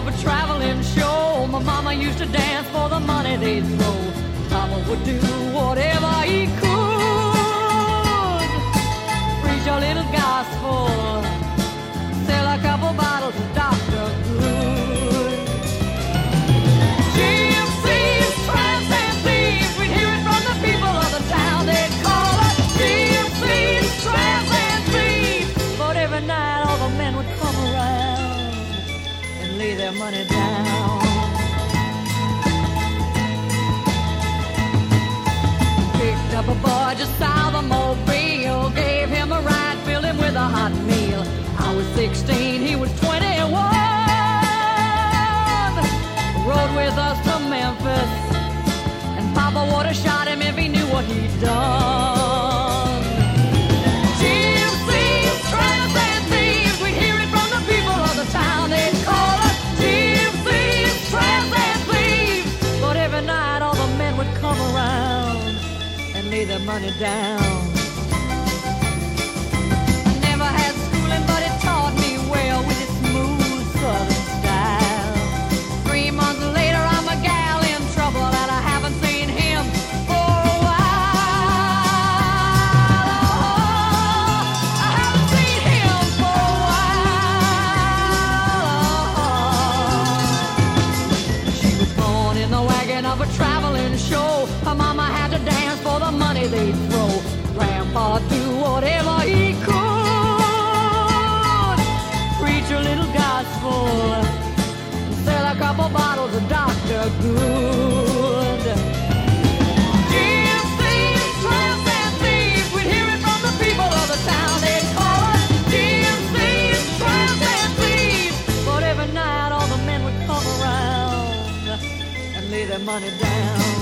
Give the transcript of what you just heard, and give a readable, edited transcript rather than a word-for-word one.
of a traveling show. My mama used to dance for the money they'd throw. Papa would do whatever he could. Preach a little gospel, sell a couple bottles of Dr. Good. Gypsies, tramps, and thieves, we'd hear it from the people of the town. They'd call us gypsies, tramps, and thieves. But every night all the men would come around and lay their money down. Picked up a boy just south of Mobile, gave him a ride, filled him with a hot meal. I was 16, he was 21. Rode with us to Memphis, and Papa would have shot him if he knew what he'd done. Gypsies, tramps, and thieves, we'd hear it from the people of the town. They'd call us gypsies, tramps, and thieves. But every night all the men would come around and lay their money down. I never had schooling, but it taught me well with its smooth southern style. 3 months later, I'm a gal in trouble, and I haven't seen him for a while. Oh, I haven't seen him for a while. She was born in the wagon of a traveling show. Her mama had to dance for the money they'd throw. Grandpa do whatever he could. Preach a little gospel, sell a couple bottles of Dr. Good. Gypsies, tramps, and thieves, we'd hear it from the people of the town. They'd call us gypsies, tramps, and thieves. But every night all the men would come around and lay their money down.